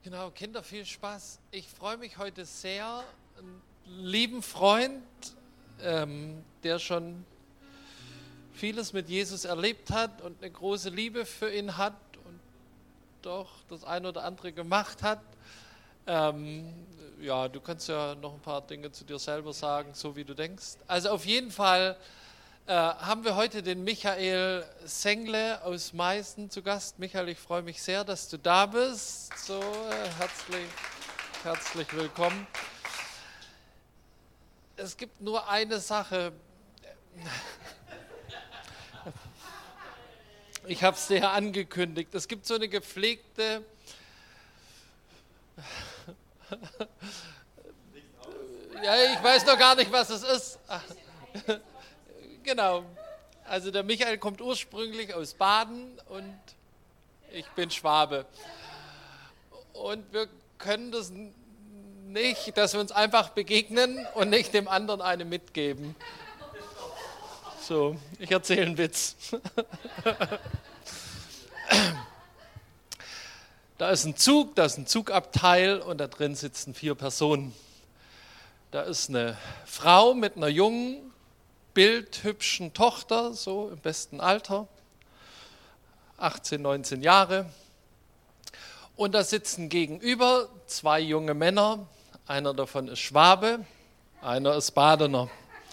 Genau, Kinder, viel Spaß. Ich freue mich heute sehr, einen lieben Freund, der schon vieles mit Jesus erlebt hat und eine große Liebe für ihn hat und doch das eine oder andere gemacht hat. Ja, du kannst ja noch ein paar Dinge zu dir selber sagen, so wie du denkst. Also auf jeden Fall haben wir heute den Michael Sengle aus Meißen zu Gast. Michael, ich freue mich sehr, dass du da bist. So, herzlich willkommen. Es gibt nur eine Sache. Ich habe es dir angekündigt. Es gibt so eine gepflegte... Ja, ich weiß noch gar nicht, was es ist. Genau. Also der Michael kommt ursprünglich aus Baden und ich bin Schwabe. Und wir können das nicht, dass wir uns einfach begegnen und nicht dem anderen eine mitgeben. So, ich erzähle einen Witz. Da ist ein Zug, da ist ein Zugabteil und da drin sitzen 4 Personen. Da ist eine Frau mit einer jungen, bildhübschen Tochter, so im besten Alter, 18, 19 Jahre. Und da sitzen gegenüber 2 junge Männer, einer davon ist Schwabe, einer ist Badener.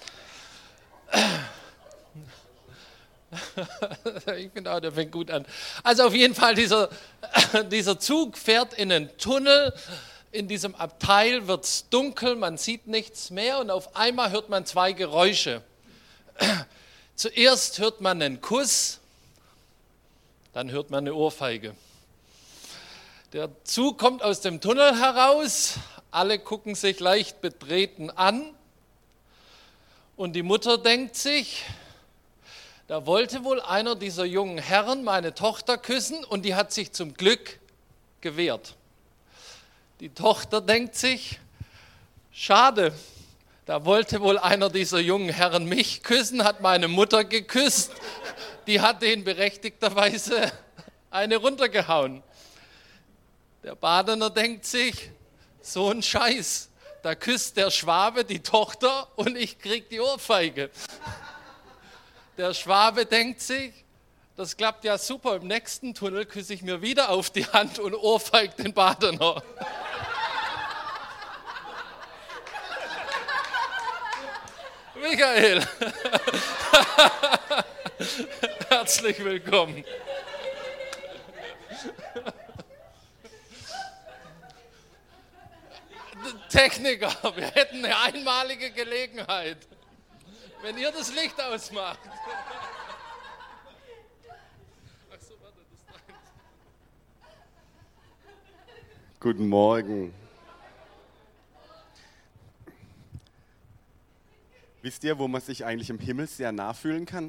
Ich finde auch, der fängt gut an. Also auf jeden Fall, dieser Zug fährt in einen Tunnel. In diesem Abteil wird es dunkel, man sieht nichts mehr und auf einmal hört man 2 Geräusche. Zuerst hört man einen Kuss, dann hört man eine Ohrfeige. Der Zug kommt aus dem Tunnel heraus, alle gucken sich leicht betreten an und die Mutter denkt sich, da wollte wohl einer dieser jungen Herren meine Tochter küssen und die hat sich zum Glück gewehrt. Die Tochter denkt sich, schade, da wollte wohl einer dieser jungen Herren mich küssen, hat meine Mutter geküsst, die hat den berechtigterweise eine runtergehauen. Der Badener denkt sich, so ein Scheiß, da küsst der Schwabe die Tochter und ich krieg die Ohrfeige. Der Schwabe denkt sich, das klappt ja super, im nächsten Tunnel küsse ich mir wieder auf die Hand und ohrfeigt den Badener. Michael, herzlich willkommen. Techniker, wir hätten eine einmalige Gelegenheit, wenn ihr das Licht ausmacht. Ach so, warte, das ist deins. Guten Morgen. Wisst ihr, wo man sich eigentlich im Himmel sehr nah fühlen kann?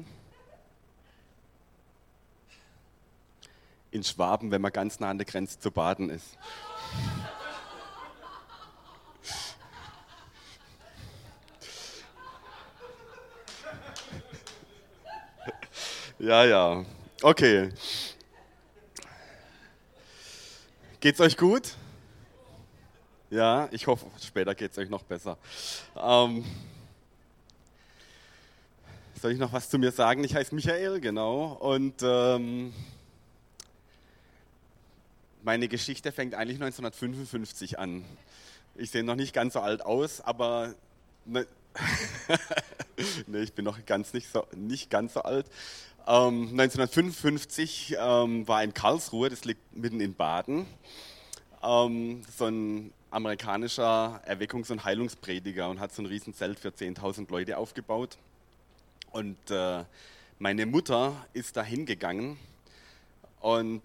In Schwaben, wenn man ganz nah an der Grenze zu Baden ist. Ja. Okay. Geht's euch gut? Ja, ich hoffe, später geht's euch noch besser. Soll ich noch was zu mir sagen? Ich heiße Michael, genau. Und meine Geschichte fängt eigentlich 1955 an. Ich sehe noch nicht ganz so alt aus, aber nee, ich bin noch nicht ganz so alt. 1955 war in Karlsruhe, das liegt mitten in Baden, so ein amerikanischer Erweckungs- und Heilungsprediger und hat so ein Riesenzelt für 10.000 Leute aufgebaut. Und meine Mutter ist da hingegangen und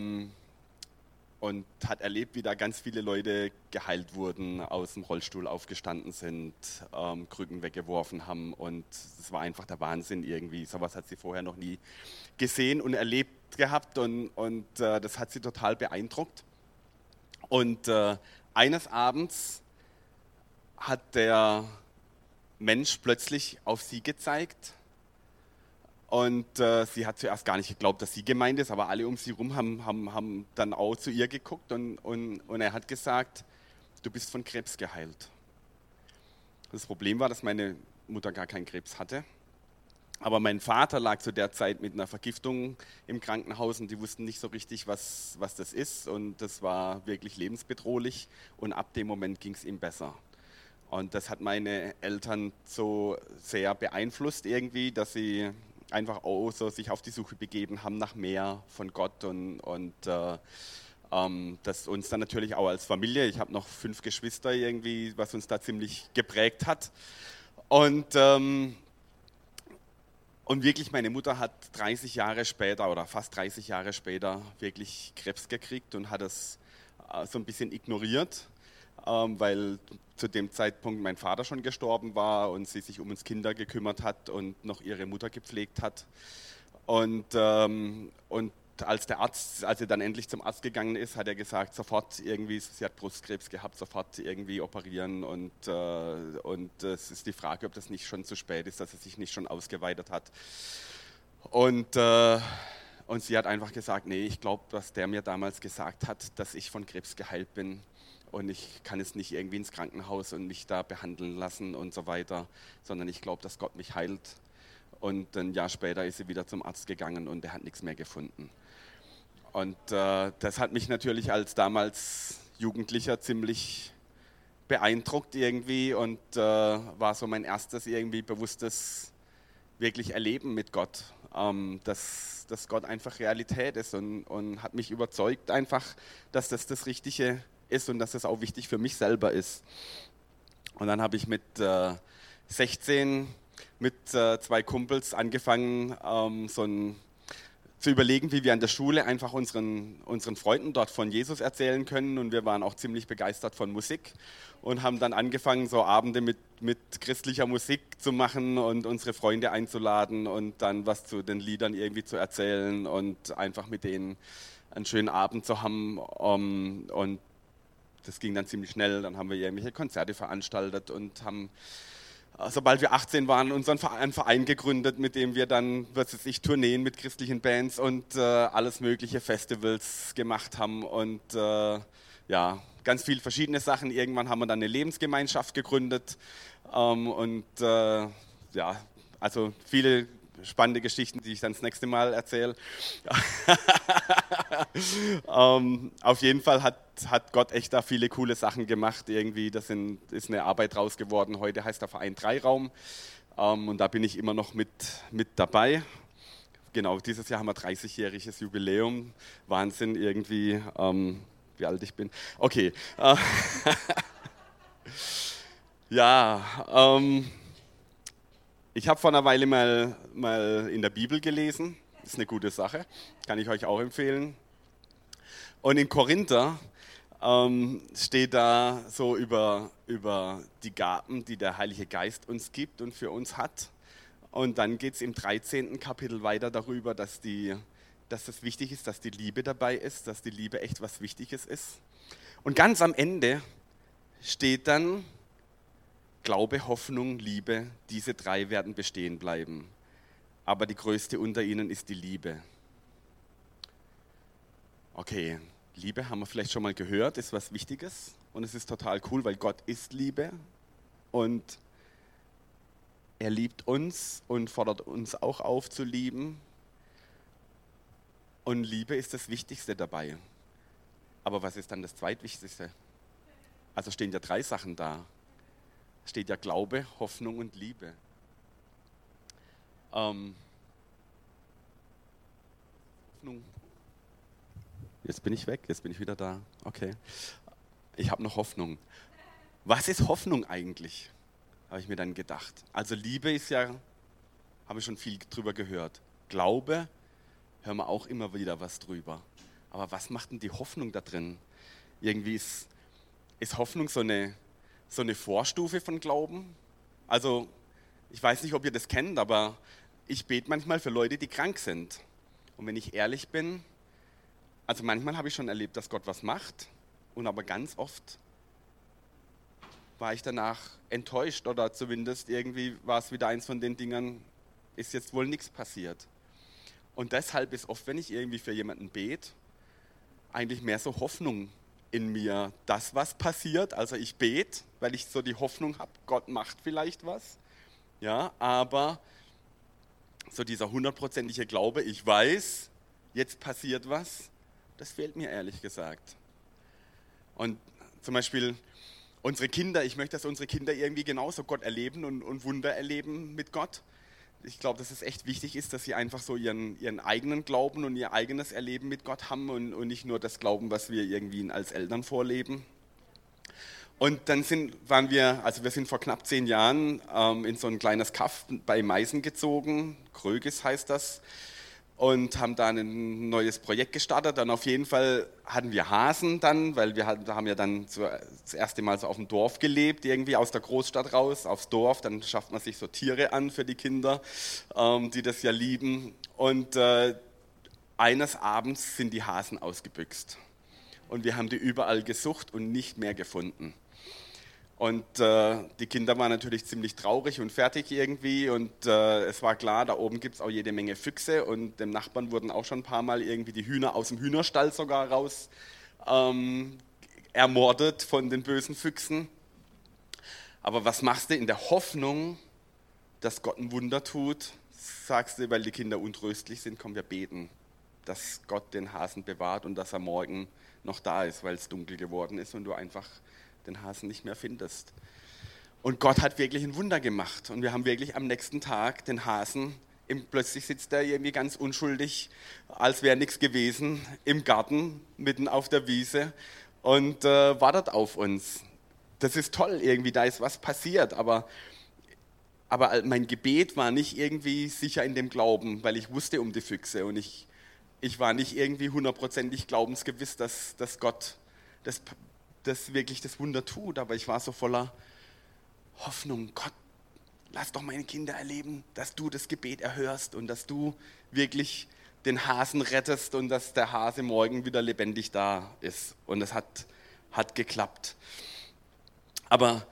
hat erlebt, wie da ganz viele Leute geheilt wurden, aus dem Rollstuhl aufgestanden sind, Krücken weggeworfen haben und es war einfach der Wahnsinn irgendwie. Sowas hat sie vorher noch nie gesehen und erlebt gehabt und das hat sie total beeindruckt. Und eines Abends hat der Mensch plötzlich auf sie gezeigt Und sie hat zuerst gar nicht geglaubt, dass sie gemeint ist, aber alle um sie herum haben dann auch zu ihr geguckt und er hat gesagt, du bist von Krebs geheilt. Das Problem war, dass meine Mutter gar keinen Krebs hatte. Aber mein Vater lag zu der Zeit mit einer Vergiftung im Krankenhaus und die wussten nicht so richtig, was das ist. Und das war wirklich lebensbedrohlich und ab dem Moment ging es ihm besser. Und das hat meine Eltern so sehr beeinflusst irgendwie, dass sie einfach auch so sich auf die Suche begeben haben nach mehr von Gott und das uns dann natürlich auch als Familie, ich habe noch 5 Geschwister irgendwie, was uns da ziemlich geprägt hat. Und wirklich, meine Mutter hat 30 Jahre später oder fast 30 Jahre später wirklich Krebs gekriegt und hat es so ein bisschen ignoriert, weil zu dem Zeitpunkt mein Vater schon gestorben war und sie sich um uns Kinder gekümmert hat und noch ihre Mutter gepflegt hat. Und als sie dann endlich zum Arzt gegangen ist, hat er gesagt, sofort irgendwie, sie hat Brustkrebs gehabt, sofort irgendwie operieren und es ist die Frage, ob das nicht schon zu spät ist, dass es sich nicht schon ausgeweitet hat. Und sie hat einfach gesagt, nee, ich glaube, was der mir damals gesagt hat, dass ich von Krebs geheilt bin und ich kann es nicht irgendwie ins Krankenhaus und mich da behandeln lassen und so weiter, sondern ich glaube, dass Gott mich heilt. Und ein Jahr später ist sie wieder zum Arzt gegangen und er hat nichts mehr gefunden. Und das hat mich natürlich als damals Jugendlicher ziemlich beeindruckt irgendwie und war so mein erstes irgendwie bewusstes wirklich Erleben mit Gott, dass Gott einfach Realität ist und hat mich überzeugt einfach, dass das Richtige ist und dass das auch wichtig für mich selber ist. Und dann habe ich mit 16 mit 2 Kumpels angefangen, zu überlegen, wie wir an der Schule einfach unseren Freunden dort von Jesus erzählen können. Und wir waren auch ziemlich begeistert von Musik und haben dann angefangen, so Abende mit christlicher Musik zu machen und unsere Freunde einzuladen und dann was zu den Liedern irgendwie zu erzählen und einfach mit denen einen schönen Abend zu haben. Und das ging dann ziemlich schnell. Dann haben wir irgendwelche Konzerte veranstaltet und haben, sobald wir 18 waren, unseren Verein gegründet, mit dem wir dann, Tourneen mit christlichen Bands und alles mögliche Festivals gemacht haben und ganz viele verschiedene Sachen. Irgendwann haben wir dann eine Lebensgemeinschaft gegründet also viele spannende Geschichten, die ich dann das nächste Mal erzähle. Auf jeden Fall hat Gott echt da viele coole Sachen gemacht. Irgendwie, ist eine Arbeit draus geworden. Heute heißt der Verein Dreiraum und da bin ich immer noch mit dabei. Genau, dieses Jahr haben wir 30-jähriges Jubiläum. Wahnsinn irgendwie, wie alt ich bin. Okay. Ich habe vor einer Weile mal in der Bibel gelesen. Das ist eine gute Sache, kann ich euch auch empfehlen. Und in Korinther steht da so über die Gaben, die der Heilige Geist uns gibt und für uns hat. Und dann geht es im 13. Kapitel weiter darüber, dass es wichtig ist, dass die Liebe dabei ist, dass die Liebe echt was Wichtiges ist. Und ganz am Ende steht dann Glaube, Hoffnung, Liebe, diese 3 werden bestehen bleiben. Aber die größte unter ihnen ist die Liebe. Okay, Liebe haben wir vielleicht schon mal gehört, ist was Wichtiges und es ist total cool, weil Gott ist Liebe und er liebt uns und fordert uns auch auf zu lieben. Und Liebe ist das Wichtigste dabei. Aber was ist dann das Zweitwichtigste? Also stehen ja 3 Sachen da. Steht ja Glaube, Hoffnung und Liebe. Hoffnung. Jetzt bin ich weg, jetzt bin ich wieder da. Okay. Ich habe noch Hoffnung. Was ist Hoffnung eigentlich? Habe ich mir dann gedacht. Also Liebe ist ja, habe ich schon viel drüber gehört. Glaube, hören wir auch immer wieder was drüber. Aber was macht denn die Hoffnung da drin? Irgendwie ist Hoffnung so eine Vorstufe von Glauben. Also ich weiß nicht, ob ihr das kennt, aber ich bete manchmal für Leute, die krank sind. Und wenn ich ehrlich bin, also manchmal habe ich schon erlebt, dass Gott was macht, und aber ganz oft war ich danach enttäuscht oder zumindest irgendwie war es wieder eins von den Dingern, ist jetzt wohl nichts passiert. Und deshalb ist oft, wenn ich irgendwie für jemanden bete, eigentlich mehr so Hoffnung in mir, dass was passiert. Also ich bete, weil ich so die Hoffnung habe, Gott macht vielleicht was. Ja, aber so dieser 100%ige Glaube, ich weiß, jetzt passiert was, das fehlt mir ehrlich gesagt. Und zum Beispiel unsere Kinder, ich möchte, dass unsere Kinder irgendwie genauso Gott erleben und Wunder erleben mit Gott. Ich glaube, dass es echt wichtig ist, dass sie einfach so ihren eigenen Glauben und ihr eigenes Erleben mit Gott haben und nicht nur das Glauben, was wir irgendwie als Eltern vorleben. Und dann wir sind vor knapp 10 Jahren in so ein kleines Kaff bei Meißen gezogen, Krögis heißt das, und haben da ein neues Projekt gestartet. Dann auf jeden Fall hatten wir Hasen dann, weil wir haben ja dann das erste Mal so auf dem Dorf gelebt, irgendwie aus der Großstadt raus, aufs Dorf. Dann schafft man sich so Tiere an für die Kinder, die das ja lieben. Und eines Abends sind die Hasen ausgebüxt. Und wir haben die überall gesucht und nicht mehr gefunden. Und die Kinder waren natürlich ziemlich traurig und fertig irgendwie und es war klar, da oben gibt es auch jede Menge Füchse und dem Nachbarn wurden auch schon ein paar Mal irgendwie die Hühner aus dem Hühnerstall sogar raus ermordet von den bösen Füchsen. Aber was machst du in der Hoffnung, dass Gott ein Wunder tut? Sagst du, weil die Kinder untröstlich sind, komm, wir beten, dass Gott den Hasen bewahrt und dass er morgen noch da ist, weil es dunkel geworden ist und du einfach den Hasen nicht mehr findest. Und Gott hat wirklich ein Wunder gemacht. Und wir haben wirklich am nächsten Tag den Hasen, plötzlich sitzt er irgendwie ganz unschuldig, als wäre nichts gewesen, im Garten, mitten auf der Wiese und wartet auf uns. Das ist toll irgendwie, da ist was passiert, aber mein Gebet war nicht irgendwie sicher in dem Glauben, weil ich wusste um die Füchse und ich war nicht irgendwie 100%ig glaubensgewiss, dass Gott das wirklich das Wunder tut, aber ich war so voller Hoffnung, Gott, lass doch meine Kinder erleben, dass du das Gebet erhörst und dass du wirklich den Hasen rettest und dass der Hase morgen wieder lebendig da ist. Und es hat geklappt. Aber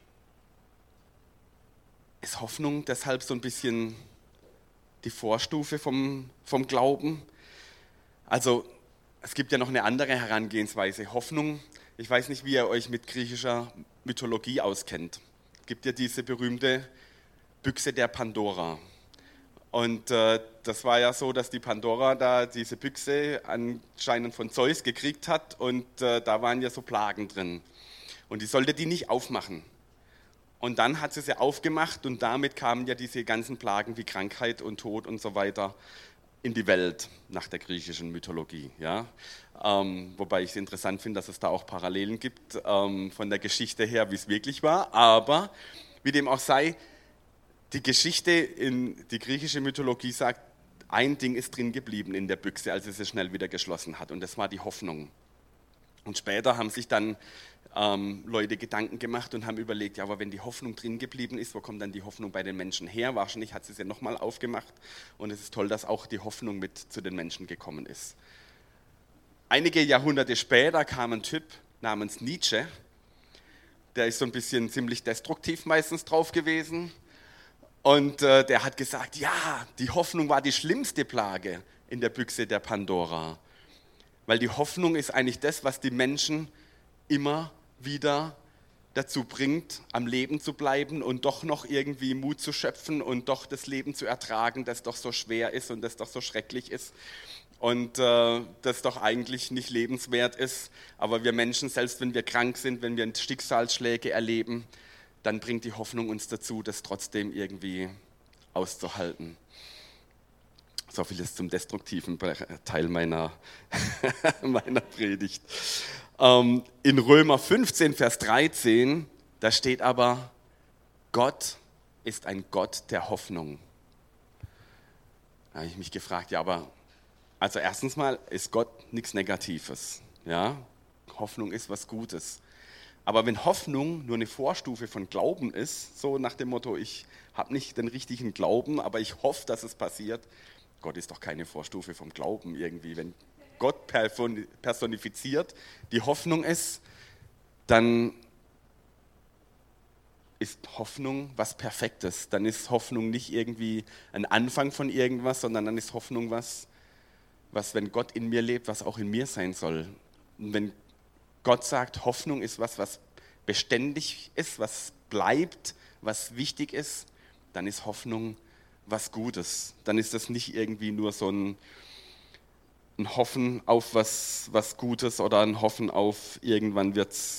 ist Hoffnung deshalb so ein bisschen die Vorstufe vom Glauben? Also es gibt ja noch eine andere Herangehensweise. Hoffnung, ich weiß nicht, wie ihr euch mit griechischer Mythologie auskennt. Es gibt ja diese berühmte Büchse der Pandora. Und das war ja so, dass die Pandora da diese Büchse anscheinend von Zeus gekriegt hat und da waren ja so Plagen drin. Und die sollte die nicht aufmachen. Und dann hat sie aufgemacht und damit kamen ja diese ganzen Plagen wie Krankheit und Tod und so weiter in die Welt nach der griechischen Mythologie. Ja? Wobei ich es interessant finde, dass es da auch Parallelen gibt von der Geschichte her, wie es wirklich war. Aber wie dem auch sei, die die griechische Mythologie sagt, ein Ding ist drin geblieben in der Büchse, als es schnell wieder geschlossen hat. Und das war die Hoffnung. Und später haben sich dann Leute Gedanken gemacht und haben überlegt, ja, aber wenn die Hoffnung drin geblieben ist, wo kommt dann die Hoffnung bei den Menschen her? Wahrscheinlich hat sie es ja nochmal aufgemacht und es ist toll, dass auch die Hoffnung mit zu den Menschen gekommen ist. Einige Jahrhunderte später kam ein Typ namens Nietzsche, der ist so ein bisschen ziemlich destruktiv meistens drauf gewesen und der hat gesagt, ja, die Hoffnung war die schlimmste Plage in der Büchse der Pandora, weil die Hoffnung ist eigentlich das, was die Menschen immer wieder dazu bringt, am Leben zu bleiben und doch noch irgendwie Mut zu schöpfen und doch das Leben zu ertragen, das doch so schwer ist und das doch so schrecklich ist und das doch eigentlich nicht lebenswert ist. Aber wir Menschen, selbst wenn wir krank sind, wenn wir Schicksalsschläge erleben, dann bringt die Hoffnung uns dazu, das trotzdem irgendwie auszuhalten. So viel ist zum destruktiven Teil meiner Predigt. In Römer 15, Vers 13, da steht aber, Gott ist ein Gott der Hoffnung. Da habe ich mich gefragt, ja, aber also erstens mal ist Gott nichts Negatives. Ja? Hoffnung ist was Gutes. Aber wenn Hoffnung nur eine Vorstufe von Glauben ist, so nach dem Motto, ich habe nicht den richtigen Glauben, aber ich hoffe, dass es passiert, Gott ist doch keine Vorstufe vom Glauben irgendwie. Wenn Gott personifiziert die Hoffnung ist, dann ist Hoffnung was Perfektes. Dann ist Hoffnung nicht irgendwie ein Anfang von irgendwas, sondern dann ist Hoffnung was, wenn Gott in mir lebt, was auch in mir sein soll. Und wenn Gott sagt, Hoffnung ist was beständig ist, was bleibt, was wichtig ist, dann ist Hoffnung was Gutes. Dann ist das nicht irgendwie nur so ein Hoffen auf was Gutes oder ein Hoffen auf irgendwann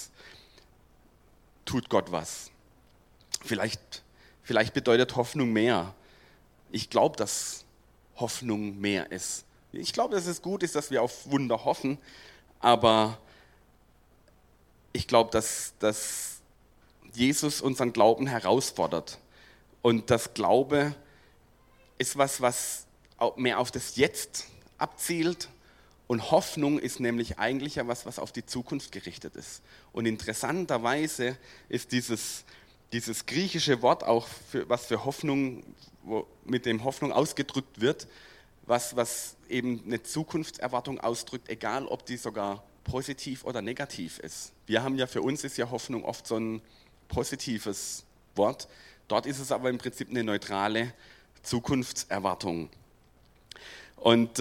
tut Gott was. Vielleicht bedeutet Hoffnung mehr. Ich glaube, dass Hoffnung mehr ist. Ich glaube, dass es gut ist, dass wir auf Wunder hoffen, aber ich glaube, dass Jesus unseren Glauben herausfordert. Und das Glaube ist was auch mehr auf das Jetzt abzielt. Und Hoffnung ist nämlich eigentlich ja was auf die Zukunft gerichtet ist. Und interessanterweise ist dieses griechische Wort auch, was für Hoffnung, mit dem Hoffnung ausgedrückt wird, was eben eine Zukunftserwartung ausdrückt, egal ob die sogar positiv oder negativ ist. Für uns ist ja Hoffnung oft so ein positives Wort. Dort ist es aber im Prinzip eine neutrale Zukunftserwartung. Und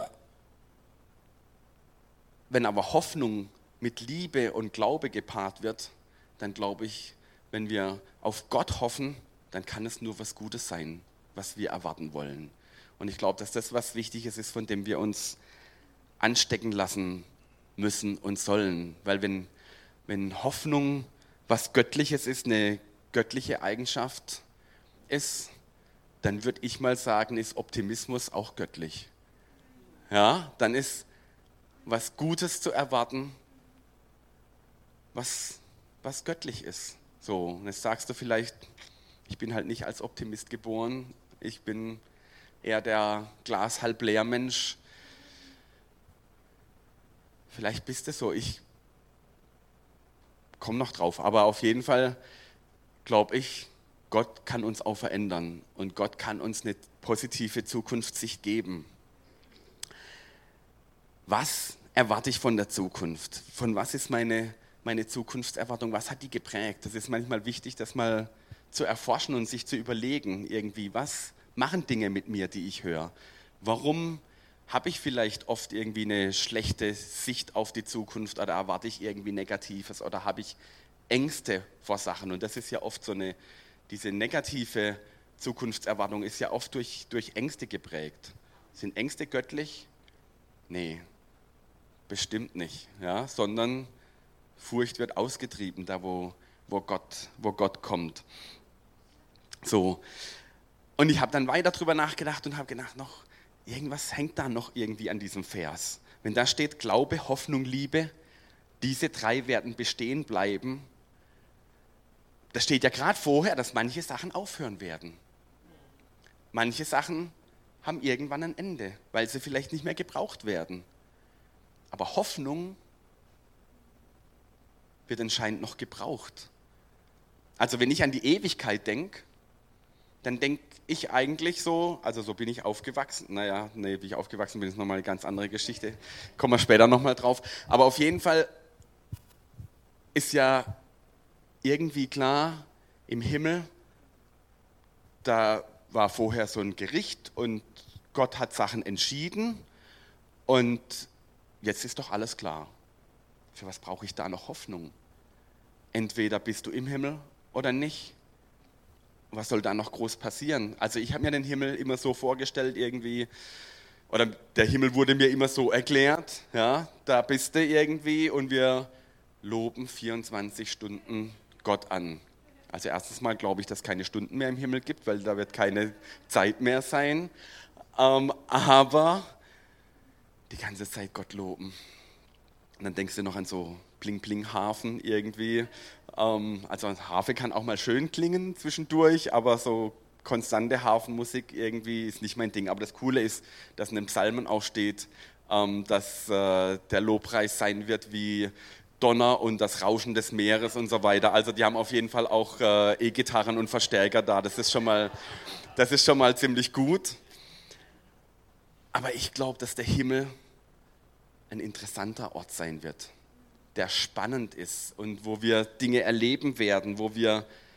wenn aber Hoffnung mit Liebe und Glaube gepaart wird, dann glaube ich, wenn wir auf Gott hoffen, dann kann es nur was Gutes sein, was wir erwarten wollen. Und ich glaube, dass das was Wichtiges ist, von dem wir uns anstecken lassen müssen und sollen. Weil wenn Hoffnung was Göttliches ist, eine göttliche Eigenschaft ist, dann würde ich mal sagen, ist Optimismus auch göttlich. Ja, dann ist was Gutes zu erwarten, was göttlich ist. So, und jetzt sagst du vielleicht, ich bin halt nicht als Optimist geboren, ich bin eher der Glas halb leer Mensch. Vielleicht bist du so, ich komme noch drauf, aber auf jeden Fall glaube ich, Gott kann uns auch verändern und Gott kann uns eine positive Zukunftssicht geben. Was erwarte ich von der Zukunft? Von was ist meine Zukunftserwartung? Was hat die geprägt? Das ist manchmal wichtig, das mal zu erforschen und sich zu überlegen, irgendwie, was machen Dinge mit mir, die ich höre? Warum habe ich vielleicht oft irgendwie eine schlechte Sicht auf die Zukunft oder erwarte ich irgendwie Negatives oder habe ich Ängste vor Sachen? Und das ist ja oft diese negative Zukunftserwartung ist ja oft durch Ängste geprägt. Sind Ängste göttlich? Nee, bestimmt nicht, ja, sondern Furcht wird ausgetrieben, da wo Gott kommt. So. Und ich habe dann weiter drüber nachgedacht und habe gedacht, irgendwas hängt da noch irgendwie an diesem Vers. Wenn da steht Glaube, Hoffnung, Liebe, diese drei werden bestehen bleiben, da steht ja gerade vorher, dass manche Sachen aufhören werden. Manche Sachen haben irgendwann ein Ende, weil sie vielleicht nicht mehr gebraucht werden. Aber Hoffnung wird anscheinend noch gebraucht. Also wenn ich an die Ewigkeit denke, dann denke ich eigentlich so, also so bin ich aufgewachsen. Wie ich aufgewachsen bin, ist nochmal eine ganz andere Geschichte. Kommen wir später nochmal drauf. Aber auf jeden Fall ist ja irgendwie klar, im Himmel, da war vorher so ein Gericht und Gott hat Sachen entschieden und jetzt ist doch alles klar. Für was brauche ich da noch Hoffnung? Entweder bist du im Himmel oder nicht. Was soll da noch groß passieren? Also ich habe mir den Himmel immer so vorgestellt irgendwie, oder der Himmel wurde mir immer so erklärt, ja, da bist du irgendwie und wir loben 24 Stunden Gott an. Also erstens mal glaube ich, dass es keine Stunden mehr im Himmel gibt, weil da wird keine Zeit mehr sein, aber die ganze Zeit Gott loben. Und dann denkst du noch an so Bling-Bling-Hafen irgendwie. Also ein Harfe kann auch mal schön klingen zwischendurch, aber so konstante Hafenmusik irgendwie ist nicht mein Ding. Aber das Coole ist, dass in den Psalmen auch steht, dass der Lobpreis sein wird wie Donner und das Rauschen des Meeres und so weiter. Also die haben auf jeden Fall auch E-Gitarren und Verstärker da. Das ist schon mal ziemlich gut. Aber ich glaube, dass der Himmel ein interessanter Ort sein wird, der spannend ist und wo wir Dinge erleben werden, wo wir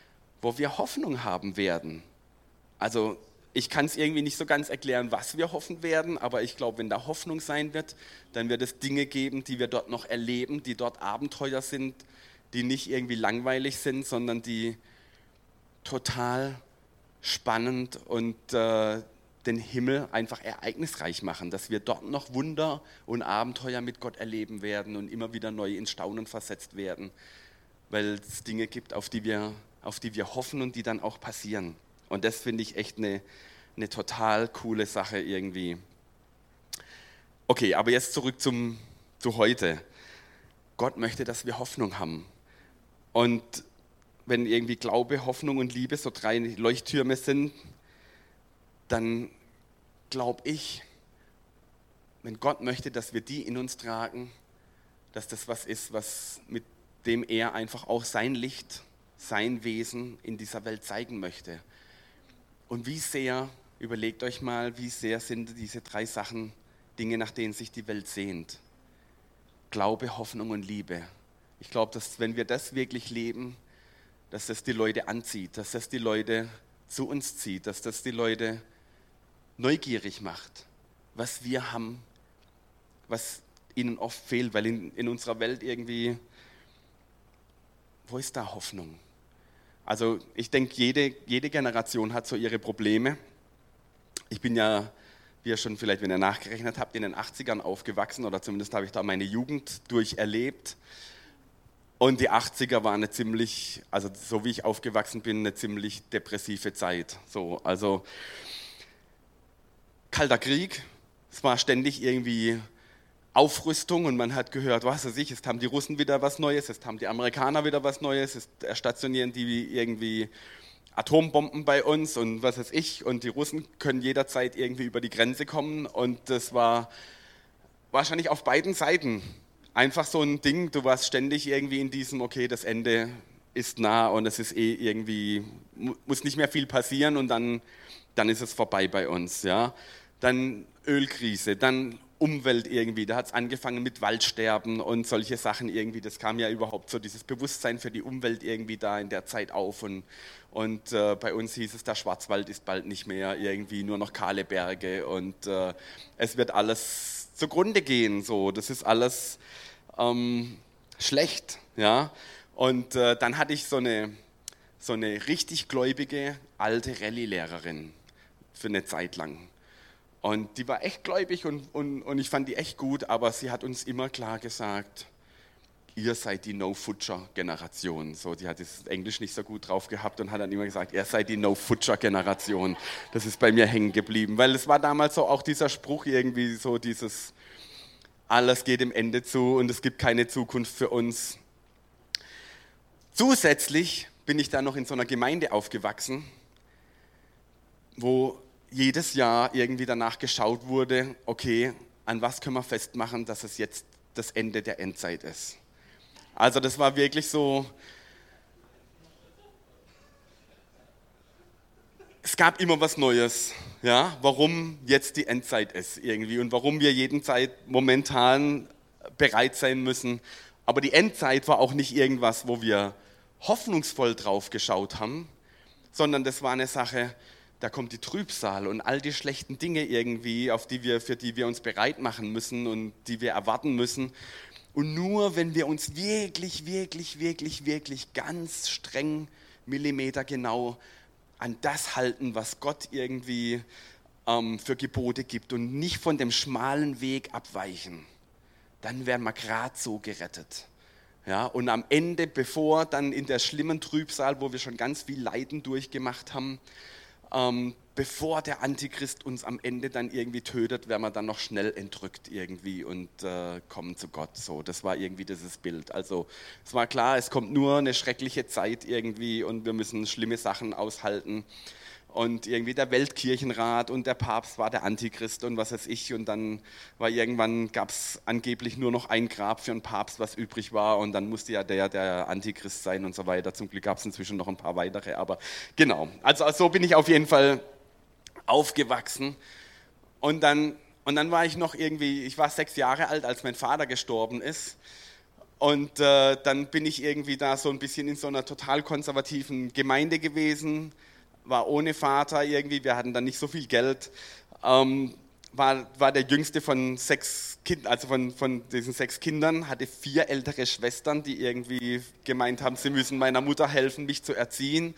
wo wir Hoffnung haben werden. Also ich kann es irgendwie nicht so ganz erklären, was wir hoffen werden, aber ich glaube, wenn da Hoffnung sein wird, dann wird es Dinge geben, die wir dort noch erleben, die dort Abenteuer sind, die nicht irgendwie langweilig sind, sondern die total spannend und den Himmel einfach ereignisreich machen, dass wir dort noch Wunder und Abenteuer mit Gott erleben werden und immer wieder neu in Staunen versetzt werden, weil es Dinge gibt, auf die wir hoffen und die dann auch passieren. Und das finde ich echt eine total coole Sache irgendwie. Okay, aber jetzt zurück zu heute. Gott möchte, dass wir Hoffnung haben. Und wenn irgendwie Glaube, Hoffnung und Liebe so 3 Leuchttürme sind, dann glaube ich, wenn Gott möchte, dass wir die in uns tragen, dass das was ist, was mit dem er einfach auch sein Licht, sein Wesen in dieser Welt zeigen möchte. Und wie sehr, überlegt euch mal, wie sehr sind diese 3 Sachen Dinge, nach denen sich die Welt sehnt. Glaube, Hoffnung und Liebe. Ich glaube, dass wenn wir das wirklich leben, dass das die Leute anzieht, dass das die Leute zu uns zieht, dass das die Leute neugierig macht, was wir haben, was ihnen oft fehlt, weil in unserer Welt irgendwie, wo ist da Hoffnung? Also ich denke, jede Generation hat so ihre Probleme. Ich bin ja, wie ihr schon vielleicht, wenn ihr nachgerechnet habt, in den 80ern aufgewachsen oder zumindest habe ich da meine Jugend durcherlebt. Und die 80er waren eine ziemlich, also so wie ich aufgewachsen bin, eine ziemlich depressive Zeit. So, also Kalter Krieg, es war ständig irgendwie Aufrüstung und man hat gehört, was weiß ich, jetzt haben die Russen wieder was Neues, jetzt haben die Amerikaner wieder was Neues, jetzt stationieren die irgendwie Atombomben bei uns und was weiß ich und die Russen können jederzeit irgendwie über die Grenze kommen und das war wahrscheinlich auf beiden Seiten einfach so ein Ding, du warst ständig irgendwie in diesem, okay, das Ende ist nah und es ist irgendwie, muss nicht mehr viel passieren und dann ist es vorbei bei uns, ja. Dann Ölkrise, dann Umwelt irgendwie, da hat es angefangen mit Waldsterben und solche Sachen irgendwie, das kam ja überhaupt so dieses Bewusstsein für die Umwelt irgendwie da in der Zeit auf und bei uns hieß es, der Schwarzwald ist bald nicht mehr, irgendwie nur noch kahle Berge und es wird alles zugrunde gehen, so, das ist alles schlecht, ja, und dann hatte ich so eine richtig gläubige alte Rallye-Lehrerin für eine Zeit lang. Und die war echt gläubig und ich fand die echt gut, aber sie hat uns immer klar gesagt, ihr seid die No-Future-Generation. So, die hat das Englisch nicht so gut drauf gehabt und hat dann immer gesagt, ihr seid die No-Future-Generation. Das ist bei mir hängen geblieben, weil es war damals so auch dieser Spruch irgendwie so dieses, alles geht dem Ende zu und es gibt keine Zukunft für uns. Zusätzlich bin ich dann noch in so einer Gemeinde aufgewachsen, wo jedes Jahr irgendwie danach geschaut wurde, okay, an was können wir festmachen, dass es jetzt das Ende der Endzeit ist. Also das war wirklich so, es gab immer was Neues, ja, warum jetzt die Endzeit ist irgendwie und warum wir jeden Zeit momentan bereit sein müssen. Aber die Endzeit war auch nicht irgendwas, wo wir hoffnungsvoll drauf geschaut haben, sondern das war eine Sache, da kommt die Trübsal und all die schlechten Dinge irgendwie, für die wir uns bereit machen müssen und die wir erwarten müssen. Und nur wenn wir uns wirklich, wirklich, wirklich, wirklich ganz streng millimetergenau an das halten, was Gott irgendwie für Gebote gibt und nicht von dem schmalen Weg abweichen, dann werden wir gerade so gerettet. Ja, und am Ende, bevor dann in der schlimmen Trübsal, wo wir schon ganz viel Leiden durchgemacht haben, bevor der Antichrist uns am Ende dann irgendwie tötet, werden wir dann noch schnell entrückt irgendwie und kommen zu Gott. So, das war irgendwie dieses Bild. Also es war klar, es kommt nur eine schreckliche Zeit irgendwie und wir müssen schlimme Sachen aushalten. Und irgendwie der Weltkirchenrat und der Papst war der Antichrist und was weiß ich. Und dann war irgendwann, gab es angeblich nur noch ein Grab für einen Papst, was übrig war. Und dann musste ja der Antichrist sein und so weiter. Zum Glück gab es inzwischen noch ein paar weitere. Aber genau, also so bin ich auf jeden Fall aufgewachsen. Und dann war ich noch irgendwie, ich war 6 Jahre alt, als mein Vater gestorben ist. Und dann bin ich irgendwie da so ein bisschen in so einer total konservativen Gemeinde gewesen, war ohne Vater irgendwie, wir hatten dann nicht so viel Geld, war der jüngste von 6 Kindern, also von diesen 6 Kindern, hatte 4 ältere Schwestern, die irgendwie gemeint haben, sie müssen meiner Mutter helfen, mich zu erziehen,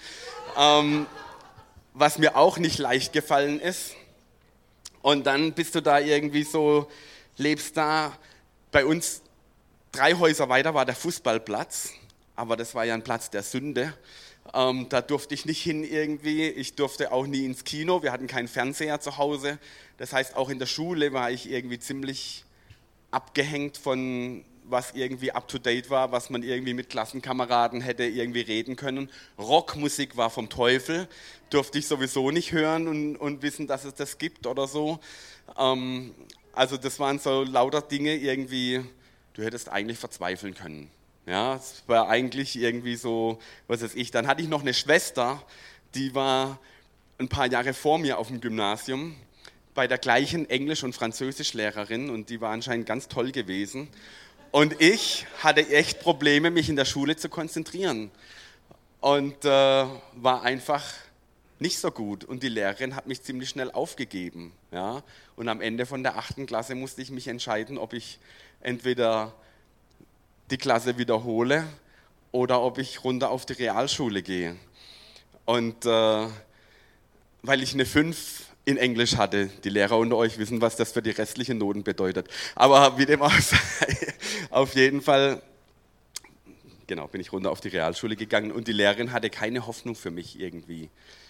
was mir auch nicht leicht gefallen ist. Und dann bist du da irgendwie so, lebst da. Bei uns 3 Häuser weiter war der Fußballplatz, aber das war ja ein Platz der Sünde. Da durfte ich nicht hin irgendwie, ich durfte auch nie ins Kino, wir hatten keinen Fernseher zu Hause. Das heißt, auch in der Schule war ich irgendwie ziemlich abgehängt von was irgendwie up-to-date war, was man irgendwie mit Klassenkameraden hätte irgendwie reden können. Rockmusik war vom Teufel, durfte ich sowieso nicht hören und wissen, dass es das gibt oder so. Also das waren so lauter Dinge irgendwie, du hättest eigentlich verzweifeln können. Ja, es war eigentlich irgendwie so, was weiß ich. Dann hatte ich noch eine Schwester, die war ein paar Jahre vor mir auf dem Gymnasium bei der gleichen Englisch- und Französischlehrerin und die war anscheinend ganz toll gewesen. Und ich hatte echt Probleme, mich in der Schule zu konzentrieren und war einfach nicht so gut. Und die Lehrerin hat mich ziemlich schnell aufgegeben. Ja? Und am Ende von der 8. Klasse musste ich mich entscheiden, ob ich entweder die Klasse wiederhole oder ob ich runter auf die Realschule gehe. Und weil ich eine 5 in Englisch hatte, die Lehrer unter euch wissen, was das für die restlichen Noten bedeutet. Aber wie dem auch sei, auf jeden Fall, genau, bin ich runter auf die Realschule gegangen und die Lehrerin hatte keine Hoffnung für mich irgendwie.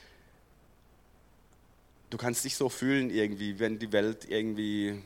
Du kannst dich so fühlen irgendwie, wenn die Welt irgendwie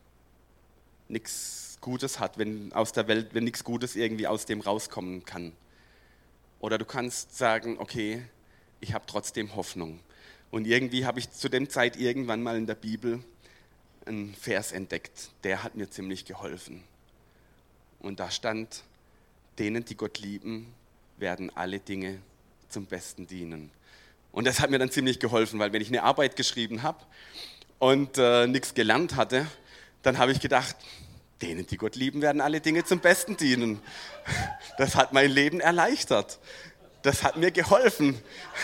nichts Gutes hat, wenn aus der Welt, wenn nichts Gutes irgendwie aus dem rauskommen kann. Oder du kannst sagen, okay, ich habe trotzdem Hoffnung. Und irgendwie habe ich zu dem Zeit irgendwann mal in der Bibel einen Vers entdeckt, der hat mir ziemlich geholfen. Und da stand, denen, die Gott lieben, werden alle Dinge zum Besten dienen. Und das hat mir dann ziemlich geholfen, weil wenn ich eine Arbeit geschrieben habe und nichts gelernt hatte, dann habe ich gedacht, denen, die Gott lieben, werden alle Dinge zum Besten dienen. Das hat mein Leben erleichtert. Das hat mir geholfen.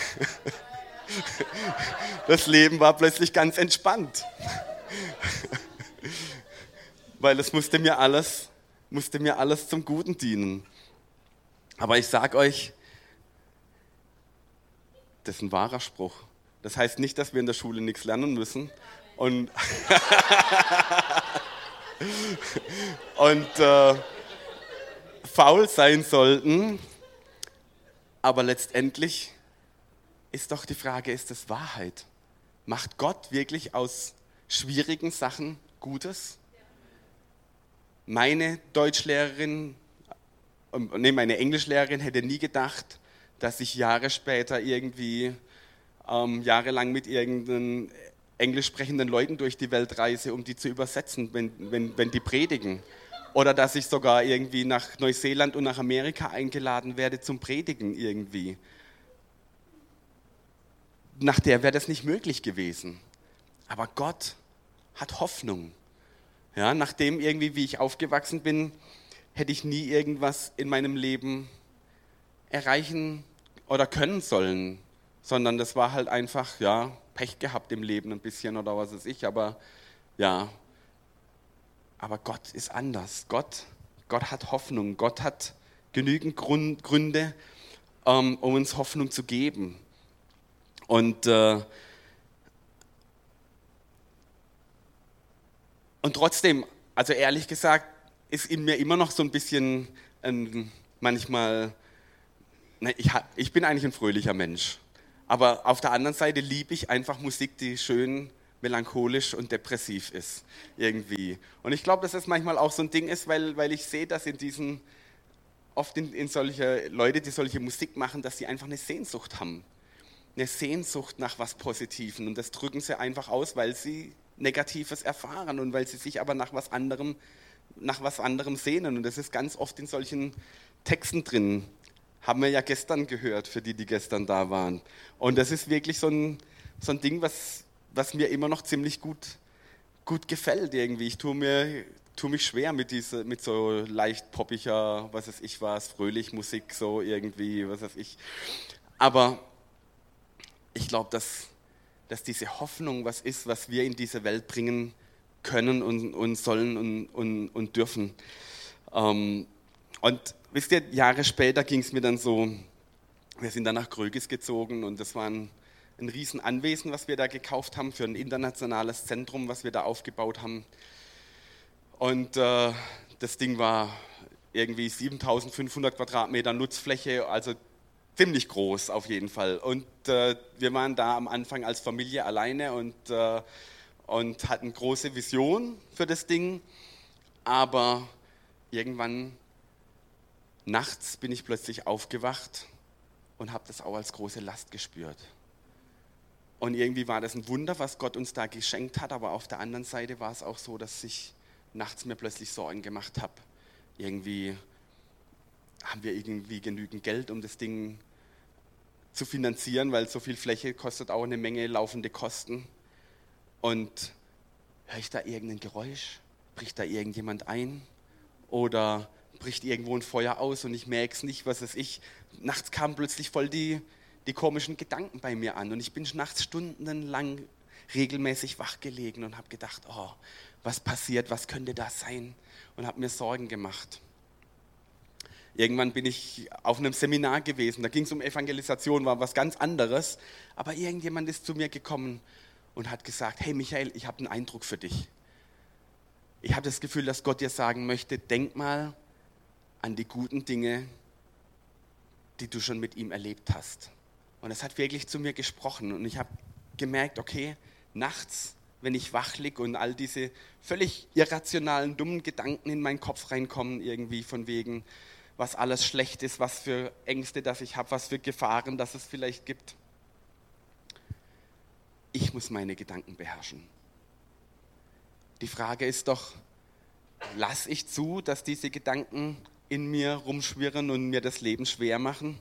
Das Leben war plötzlich ganz entspannt. Weil es musste mir alles zum Guten dienen. Aber ich sage euch, das ist ein wahrer Spruch. Das heißt nicht, dass wir in der Schule nichts lernen müssen. Und faul sein sollten. Aber letztendlich ist doch die Frage, ist es Wahrheit? Macht Gott wirklich aus schwierigen Sachen Gutes? Meine meine Englischlehrerin hätte nie gedacht, dass ich Jahre später irgendwie jahrelang mit irgendeinen englisch sprechenden Leuten durch die Welt reise, um die zu übersetzen, wenn die predigen. Oder dass ich sogar irgendwie nach Neuseeland und nach Amerika eingeladen werde zum Predigen irgendwie. Nach der wäre das nicht möglich gewesen. Aber Gott hat Hoffnung. Ja, nachdem irgendwie, wie ich aufgewachsen bin, hätte ich nie irgendwas in meinem Leben erreichen oder können sollen. Sondern das war halt einfach, ja, Pech gehabt im Leben ein bisschen oder was weiß ich. Aber ja, aber Gott ist anders. Gott hat Hoffnung. Gott hat genügend Gründe, um uns Hoffnung zu geben. Und trotzdem, also ehrlich gesagt, ist in mir immer noch so ein bisschen manchmal, ich bin eigentlich ein fröhlicher Mensch, aber auf der anderen Seite liebe ich einfach Musik, die schön melancholisch und depressiv ist irgendwie. Und ich glaube, dass das manchmal auch so ein Ding ist, weil ich sehe, dass oft in solche Leute, die solche Musik machen, dass sie einfach eine Sehnsucht haben. Eine Sehnsucht nach was Positivem und das drücken sie einfach aus, weil sie Negatives erfahren und weil sie sich aber nach was anderem sehnen. Und das ist ganz oft in solchen Texten drin. Haben wir ja gestern gehört, für die gestern da waren. Und das ist wirklich so ein Ding, was mir immer noch ziemlich gut gefällt irgendwie. Ich tue mir tue mich schwer mit so leicht poppiger, was weiß ich was, fröhlich Musik, so irgendwie, was weiß ich. Aber ich glaube, dass diese Hoffnung was ist, was wir in diese Welt bringen können und sollen und dürfen. Und wisst ihr, Jahre später ging es mir dann so, wir sind dann nach Krögis gezogen und das war ein riesen Anwesen, was wir da gekauft haben für ein internationales Zentrum, was wir da aufgebaut haben. Und das Ding war irgendwie 7500 Quadratmeter Nutzfläche, also ziemlich groß auf jeden Fall. Und wir waren da am Anfang als Familie alleine und hatten große Vision für das Ding. Aber irgendwann nachts bin ich plötzlich aufgewacht und habe das auch als große Last gespürt. Und irgendwie war das ein Wunder, was Gott uns da geschenkt hat, aber auf der anderen Seite war es auch so, dass ich nachts mir plötzlich Sorgen gemacht habe. Irgendwie haben wir irgendwie genügend Geld, um das Ding zu finanzieren, weil so viel Fläche kostet auch eine Menge laufende Kosten. Und höre ich da irgendein Geräusch? Bricht da irgendjemand ein? Oder bricht irgendwo ein Feuer aus und ich merke es nicht, was weiß ich. Nachts kamen plötzlich voll die komischen Gedanken bei mir an und ich bin nachts stundenlang regelmäßig wach gelegen und habe gedacht, oh, was passiert, was könnte das sein? Und habe mir Sorgen gemacht. Irgendwann bin ich auf einem Seminar gewesen, da ging es um Evangelisation, war was ganz anderes, aber irgendjemand ist zu mir gekommen und hat gesagt, hey Michael, ich habe einen Eindruck für dich. Ich habe das Gefühl, dass Gott dir sagen möchte, denk mal an die guten Dinge, die du schon mit ihm erlebt hast. Und es hat wirklich zu mir gesprochen und ich habe gemerkt, okay, nachts, wenn ich wach liege und all diese völlig irrationalen, dummen Gedanken in meinen Kopf reinkommen, irgendwie von wegen, was alles schlecht ist, was für Ängste das ich habe, was für Gefahren das es vielleicht gibt. Ich muss meine Gedanken beherrschen. Die Frage ist doch, lasse ich zu, dass diese Gedanken in mir rumschwirren und mir das Leben schwer machen?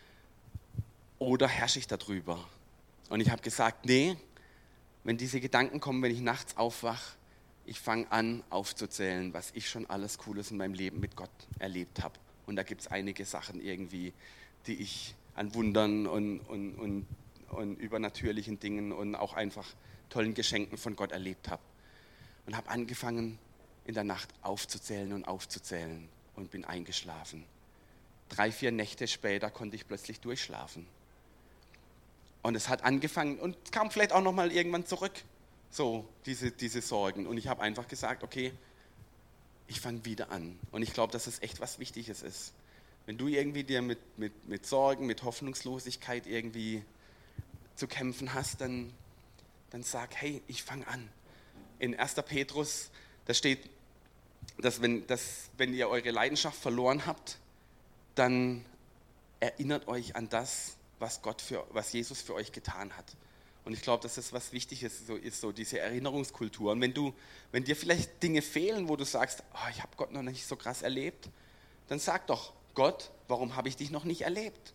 Oder herrsche ich darüber? Und ich habe gesagt, nee, wenn diese Gedanken kommen, wenn ich nachts aufwache, ich fange an aufzuzählen, was ich schon alles Cooles in meinem Leben mit Gott erlebt habe. Und da gibt es einige Sachen irgendwie, die ich an Wundern und übernatürlichen Dingen und auch einfach tollen Geschenken von Gott erlebt habe. Und habe angefangen, in der Nacht aufzuzählen und bin eingeschlafen. 3-4 Nächte später konnte ich plötzlich durchschlafen. Und es hat angefangen und kam vielleicht auch nochmal irgendwann zurück, so diese Sorgen. Und ich habe einfach gesagt, okay, ich fange wieder an. Und ich glaube, dass es echt was Wichtiges ist. Wenn du irgendwie dir mit Sorgen, mit Hoffnungslosigkeit irgendwie zu kämpfen hast, dann sag, hey, ich fange an. In 1. Petrus, da steht, dass wenn ihr eure Leidenschaft verloren habt, dann erinnert euch an das, was Jesus für euch getan hat. Und ich glaube, dass das was Wichtiges ist, so diese Erinnerungskultur. Und wenn dir vielleicht Dinge fehlen, wo du sagst, oh, ich habe Gott noch nicht so krass erlebt, dann sag doch, Gott, warum habe ich dich noch nicht erlebt?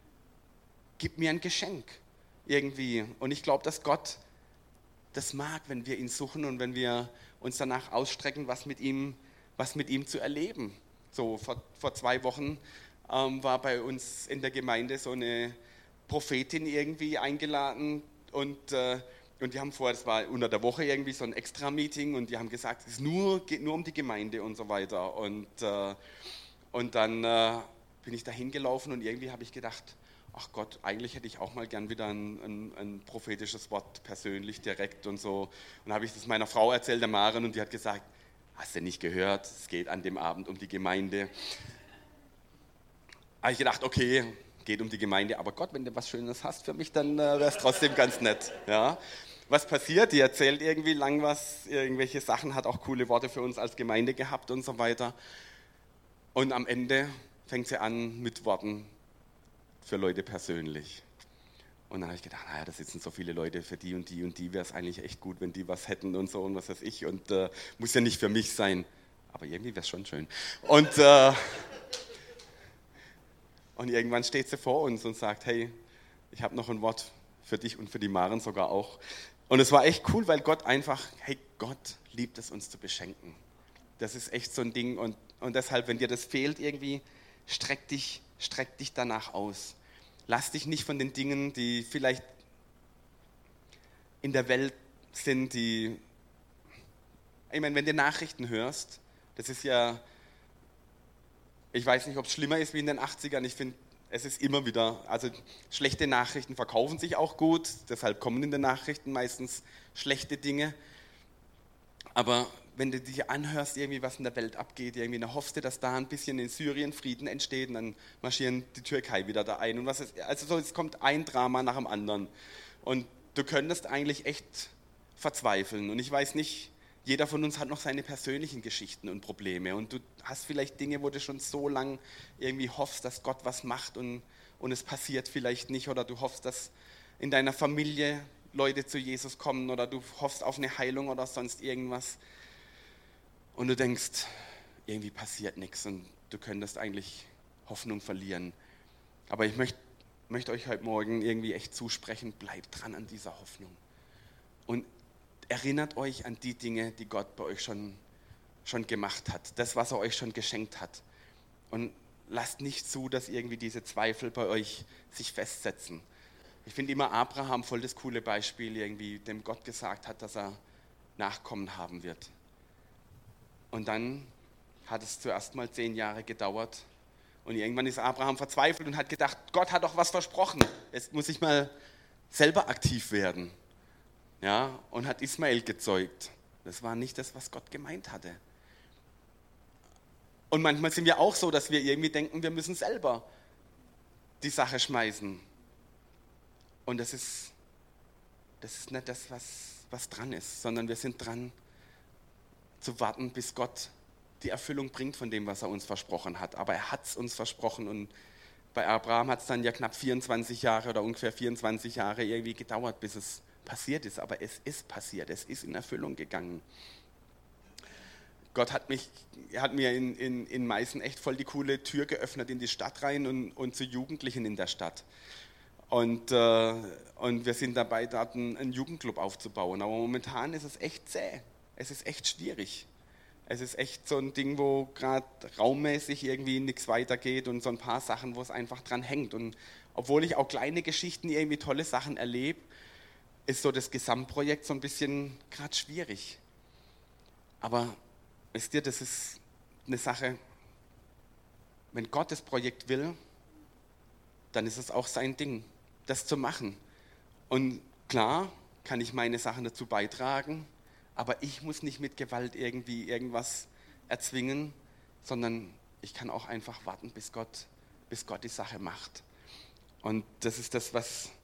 Gib mir ein Geschenk irgendwie. Und ich glaube, dass Gott das mag, wenn wir ihn suchen und wenn wir uns danach ausstrecken, was mit ihm zu erleben. So vor 2 Wochen war bei uns in der Gemeinde so eine Prophetin irgendwie eingeladen und die haben das war unter der Woche irgendwie so ein Extra-Meeting und die haben gesagt, es geht nur um die Gemeinde und so weiter. Und dann bin ich da hingelaufen und irgendwie habe ich gedacht, ach Gott, eigentlich hätte ich auch mal gern wieder ein prophetisches Wort persönlich, direkt und so. Und dann habe ich das meiner Frau erzählt, der Maren, und die hat gesagt, hast du nicht gehört, es geht an dem Abend um die Gemeinde. Habe ich gedacht, okay, geht um die Gemeinde, aber Gott, wenn du was Schönes hast für mich, dann wäre es trotzdem ganz nett. Ja? Was passiert? Die erzählt irgendwie lang irgendwelche Sachen, hat auch coole Worte für uns als Gemeinde gehabt und so weiter. Und am Ende fängt sie an mit Worten für Leute persönlich. Und dann habe ich gedacht, naja, da sitzen so viele Leute, für die und die wäre es eigentlich echt gut, wenn die was hätten und so und was weiß ich. Und muss ja nicht für mich sein, aber irgendwie wäre es schon schön. Und irgendwann steht sie vor uns und sagt, hey, ich habe noch ein Wort für dich und für die Maren sogar auch. Und es war echt cool, weil Gott liebt es, uns zu beschenken. Das ist echt so ein Ding und deshalb, wenn dir das fehlt irgendwie, streck dich danach aus. Lass dich nicht von den Dingen, die vielleicht in der Welt sind, ich meine, wenn du Nachrichten hörst, das ist ja, ich weiß nicht, ob es schlimmer ist wie in den 80ern, ich finde, es ist immer wieder, also schlechte Nachrichten verkaufen sich auch gut, deshalb kommen in den Nachrichten meistens schlechte Dinge, aber wenn du dir anhörst, irgendwie was in der Welt abgeht, irgendwie dann hoffst du, dass da ein bisschen in Syrien Frieden entsteht und dann marschieren die Türkei wieder da ein und es kommt ein Drama nach dem anderen und du könntest eigentlich echt verzweifeln und ich weiß nicht, jeder von uns hat noch seine persönlichen Geschichten und Probleme und du hast vielleicht Dinge, wo du schon so lang irgendwie hoffst, dass Gott was macht und es passiert vielleicht nicht oder du hoffst, dass in deiner Familie Leute zu Jesus kommen oder du hoffst auf eine Heilung oder sonst irgendwas und du denkst, irgendwie passiert nichts und du könntest eigentlich Hoffnung verlieren. Aber ich möchte euch heute Morgen irgendwie echt zusprechen, bleibt dran an dieser Hoffnung und erinnert euch an die Dinge, die Gott bei euch schon gemacht hat, das, was er euch schon geschenkt hat. Und lasst nicht zu, dass irgendwie diese Zweifel bei euch sich festsetzen. Ich finde immer Abraham voll das coole Beispiel, irgendwie, dem Gott gesagt hat, dass er Nachkommen haben wird. Und dann hat es zuerst mal 10 Jahre gedauert. Und irgendwann ist Abraham verzweifelt und hat gedacht, Gott hat doch was versprochen. Jetzt muss ich mal selber aktiv werden. Ja, und hat Ismael gezeugt. Das war nicht das, was Gott gemeint hatte. Und manchmal sind wir auch so, dass wir irgendwie denken, wir müssen selber die Sache schmeißen. Und das ist nicht das, was dran ist, sondern wir sind dran zu warten, bis Gott die Erfüllung bringt von dem, was er uns versprochen hat. Aber er hat es uns versprochen und bei Abraham hat es dann ja knapp 24 Jahre oder ungefähr 24 Jahre irgendwie gedauert, bis es passiert ist, aber es ist passiert, es ist in Erfüllung gegangen. Gott hat mir in Meißen echt voll die coole Tür geöffnet in die Stadt rein und zu Jugendlichen in der Stadt. Und wir sind dabei, dort einen Jugendclub aufzubauen. Aber momentan ist es echt zäh, es ist echt schwierig. Es ist echt so ein Ding, wo gerade raummäßig irgendwie nichts weitergeht und so ein paar Sachen, wo es einfach dran hängt. Und obwohl ich auch kleine Geschichten, irgendwie tolle Sachen erlebe, ist so das Gesamtprojekt so ein bisschen gerade schwierig. Aber wisst ihr, das ist eine Sache, wenn Gott das Projekt will, dann ist es auch sein Ding, das zu machen. Und klar kann ich meine Sachen dazu beitragen, aber ich muss nicht mit Gewalt irgendwie irgendwas erzwingen, sondern ich kann auch einfach warten, bis Gott die Sache macht. Und das ist das,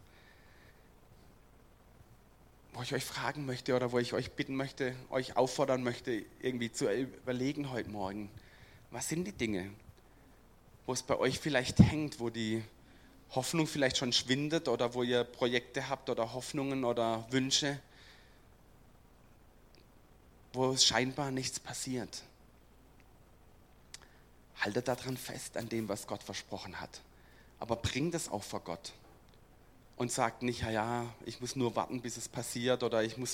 wo ich euch fragen möchte oder wo ich euch bitten möchte, euch auffordern möchte, irgendwie zu überlegen heute Morgen, was sind die Dinge, wo es bei euch vielleicht hängt, wo die Hoffnung vielleicht schon schwindet oder wo ihr Projekte habt oder Hoffnungen oder Wünsche, wo es scheinbar nichts passiert. Haltet daran fest, an dem, was Gott versprochen hat. Aber bringt es auch vor Gott. Und sagt nicht, ja, ich muss nur warten, bis es passiert oder ich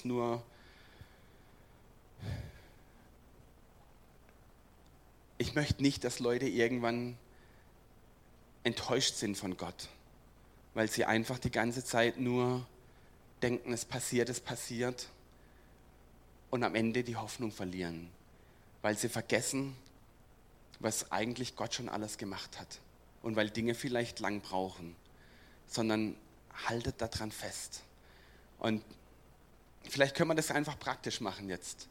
möchte nicht, dass Leute irgendwann enttäuscht sind von Gott, weil sie einfach die ganze Zeit nur denken, es passiert und am Ende die Hoffnung verlieren, weil sie vergessen, was eigentlich Gott schon alles gemacht hat und weil Dinge vielleicht lang brauchen, sondern haltet daran fest. Und vielleicht können wir das einfach praktisch machen jetzt.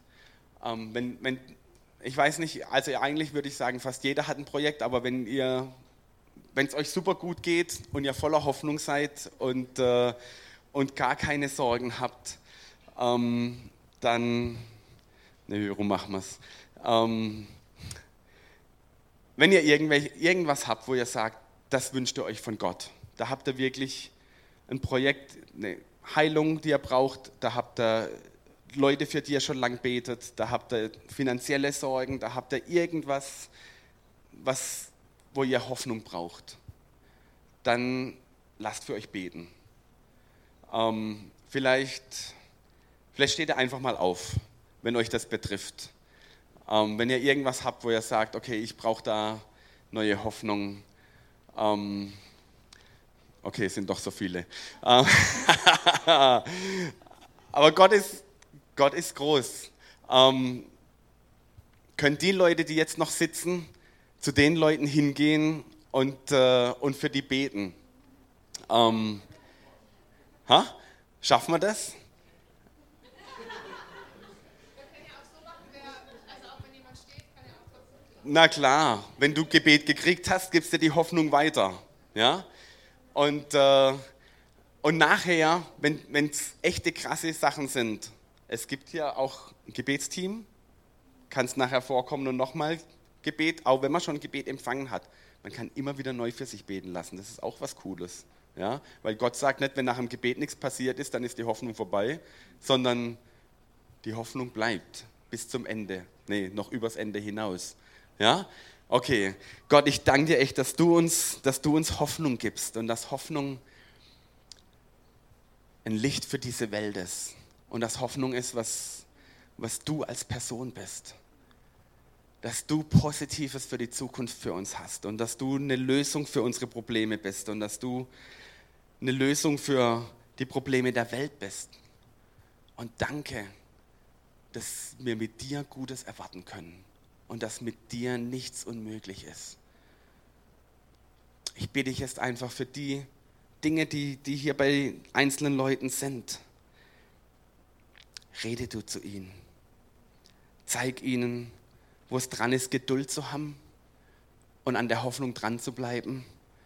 Ich weiß nicht, also eigentlich würde ich sagen, fast jeder hat ein Projekt, aber wenn es euch super gut geht und ihr voller Hoffnung seid und gar keine Sorgen habt, dann, warum machen wir es? Wenn ihr irgendwas habt, wo ihr sagt, das wünscht ihr euch von Gott, da habt ihr wirklich ein Projekt, eine Heilung, die ihr braucht, da habt ihr Leute, für die ihr schon lange betet, da habt ihr finanzielle Sorgen, da habt ihr irgendwas, wo ihr Hoffnung braucht, dann lasst für euch beten. Vielleicht steht ihr einfach mal auf, wenn euch das betrifft. Wenn ihr irgendwas habt, wo ihr sagt, okay, ich brauche da neue Hoffnung. Okay, es sind doch so viele. Aber Gott ist groß. Können die Leute, die jetzt noch sitzen, zu den Leuten hingehen und für die beten? Schaffen wir das? Na klar, wenn du Gebet gekriegt hast, gibst du die Hoffnung weiter. Ja? Und nachher, wenn es echte krasse Sachen sind, es gibt ja auch ein Gebetsteam, kann es nachher vorkommen und nochmal Gebet, auch wenn man schon Gebet empfangen hat. Man kann immer wieder neu für sich beten lassen, das ist auch was Cooles. Ja? Weil Gott sagt nicht, wenn nach dem Gebet nichts passiert ist, dann ist die Hoffnung vorbei, sondern die Hoffnung bleibt bis zum Ende, noch übers Ende hinaus. Ja? Okay, Gott, ich danke dir echt, dass du uns Hoffnung gibst und dass Hoffnung ein Licht für diese Welt ist und dass Hoffnung ist, was du als Person bist. Dass du Positives für die Zukunft für uns hast und dass du eine Lösung für unsere Probleme bist und dass du eine Lösung für die Probleme der Welt bist. Und danke, dass wir mit dir Gutes erwarten können. Und dass mit dir nichts unmöglich ist. Ich bitte dich jetzt einfach für die Dinge, die hier bei einzelnen Leuten sind. Rede du zu ihnen. Zeig ihnen, wo es dran ist, Geduld zu haben und an der Hoffnung dran zu bleiben.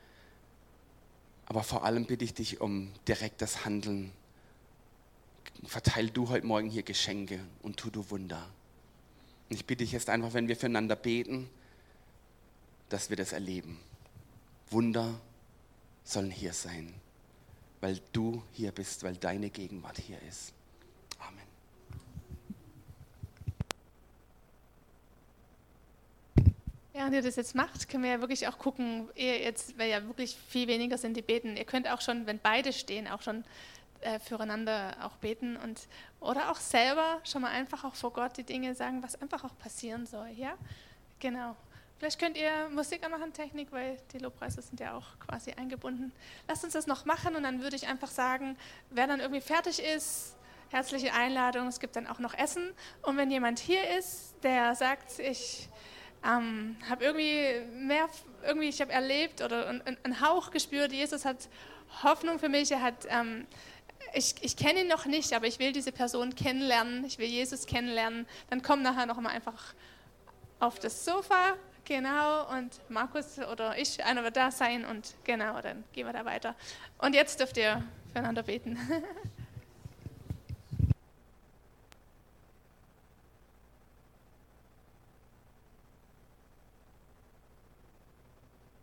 Aber vor allem bitte ich dich um direktes Handeln. Verteil du heute Morgen hier Geschenke und tu du Wunder. Ich bitte dich jetzt einfach, wenn wir füreinander beten, dass wir das erleben. Wunder sollen hier sein, weil du hier bist, weil deine Gegenwart hier ist. Amen. Während ihr das jetzt macht, können wir ja wirklich auch gucken, weil ja wirklich viel weniger sind, die beten. Ihr könnt auch schon, wenn beide stehen, auch schon füreinander auch beten oder auch selber schon mal einfach auch vor Gott die Dinge sagen, was einfach auch passieren soll. Ja, genau. Vielleicht könnt ihr Musik anmachen, Technik, weil die Lobpreise sind ja auch quasi eingebunden. Lasst uns das noch machen und dann würde ich einfach sagen, wer dann irgendwie fertig ist, herzliche Einladung, es gibt dann auch noch Essen. Und wenn jemand hier ist, der sagt, ich habe ich habe erlebt oder einen Hauch gespürt, Jesus hat Hoffnung für mich, ich kenne ihn noch nicht, aber ich will diese Person kennenlernen, ich will Jesus kennenlernen, dann komm nachher noch mal einfach auf das Sofa, genau, und Markus oder ich, einer wird da sein und genau, dann gehen wir da weiter. Und jetzt dürft ihr füreinander beten.